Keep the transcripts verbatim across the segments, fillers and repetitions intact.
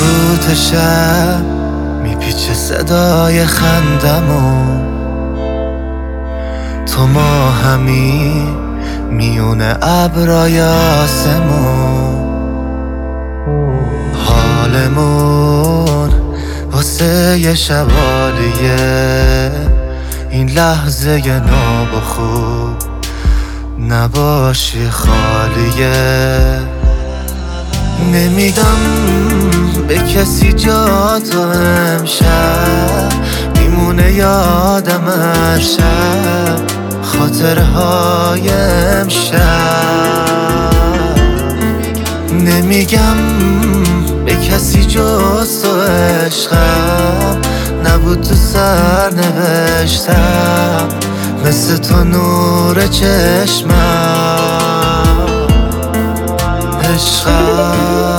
سکوت شب میپیچه صدای خندمون، تو ما همی میونه ابرای آسمون. حالمون واسه یه شبالیه، این لحظه ناب و خوب نباشی خالیه. نمیدم به کسی جا تو امشب، میمونه یادم هر شب خاطرهای امشب. نمیگم به کسی جز تو عشقم نبود، تو سر نوشتم مثل تو نور چشمم. عشقم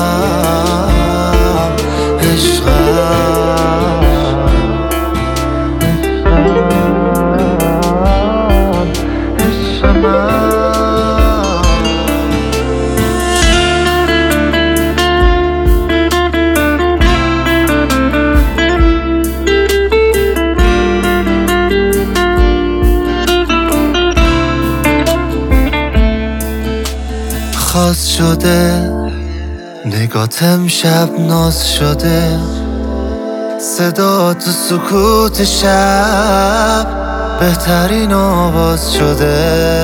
خواست شده نگات امشب ناز شده، صدا تو سکوت شب بهترین آواز شده.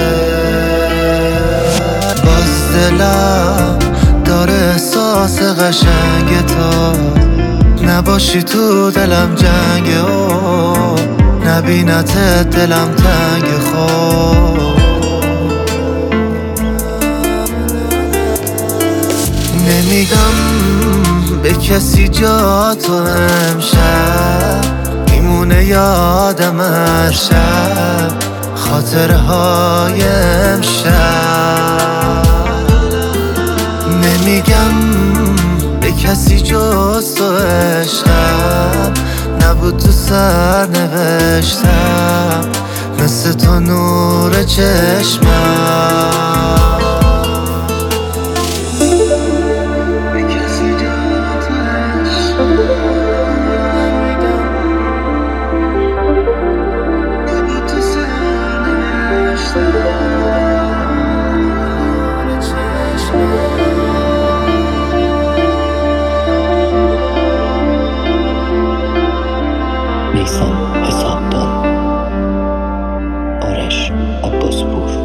باز دلم داره احساس قشنگ تو، نباشی تو دلم جنگه و نبینت دلم تنگ خود. نمیگم به کسی جا تو امشب، میمونه یادم هر شب خاطرهای امشب. نمیگم به کسی جز تو عشقم نبود، تو سر نوشتم مثل تو نور چشمم. نیسان حسابدار، آرش عباسپور.